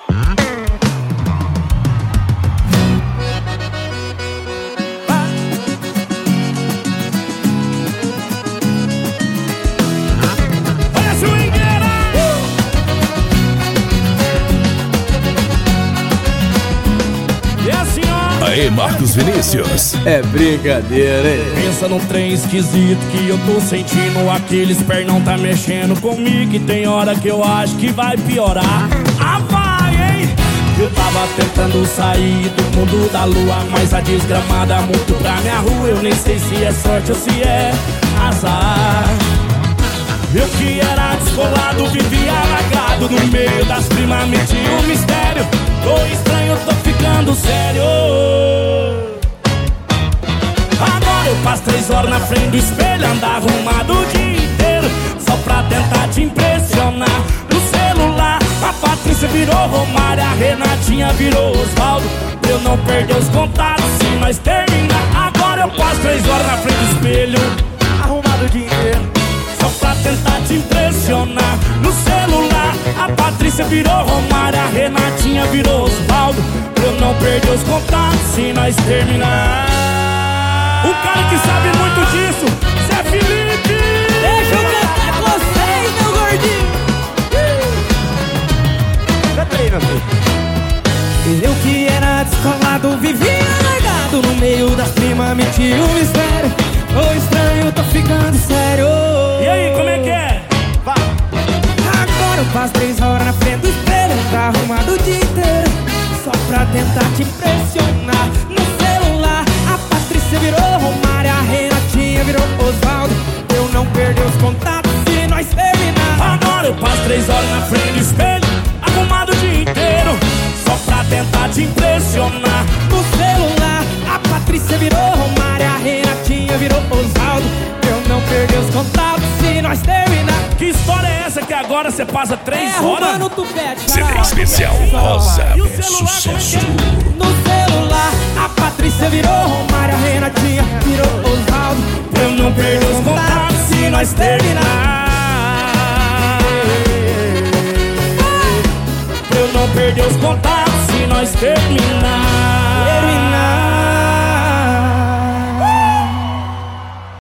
Aí, Marcos Vinícius. É brincadeira, hein? Pensa num trem esquisito que eu tô sentindo. Aqueles pernão tá mexendo comigo. E tem hora que eu acho que vai piorar. Ah, vai, hein? Eu tava tentando sair do mundo da lua, mas a desgramada muito pra minha rua. Eu nem sei se é sorte ou se é azar. Eu que era descolado, vivia largado no meio das primas, metia um mistério. Tô estranho, tô ficando sério. Agora eu passo 3 horas na frente do espelho, andar arrumado o dia inteiro, só pra tentar te impressionar. No celular, a Patrícia virou Romário, a Renatinha virou Osvaldo. Pra eu não perder os contatos, se nós terminar. Agora eu passo 3 horas na frente do espelho, arrumado o dia inteiro, só pra tentar te impressionar. No celular, a Patrícia virou Romário, a Renatinha virou Osvaldo. Pra eu não perder os contatos, se nós terminar. O cara que sabe muito disso, Zé Felipe. Deixa eu cantar com vocês, meu gordinho. Canta aí, meu filho. Eu que era descolado, vivia largado no meio das primas, metia um mistério. Tô estranho, tô ficando sério. E aí, como é que é? Vai. Agora eu passo 3 horas na frente do espelho, tá arrumado o dia inteiro, só pra tentar te impressionar. No celular, a Patrícia virou Romário, a Renatinha virou Osvaldo. Eu não perder os contatos se nós terminar. Agora eu passo 3 horas na frente do espelho, arrumado o dia inteiro, só pra tentar te impressionar. No celular, a Patrícia virou Romário, a Renatinha virou Osvaldo. Eu não perder os contatos se nós terminar. Que história é essa que agora você passa 3 horas? Arrumando o tupete, CD especial Rosa é sucesso. no celular, a Patrícia virou Romário, a Renatinha virou Osvaldo. Pra eu não perder os contatos se nós terminar. Pra eu não perder os contatos se nós terminar.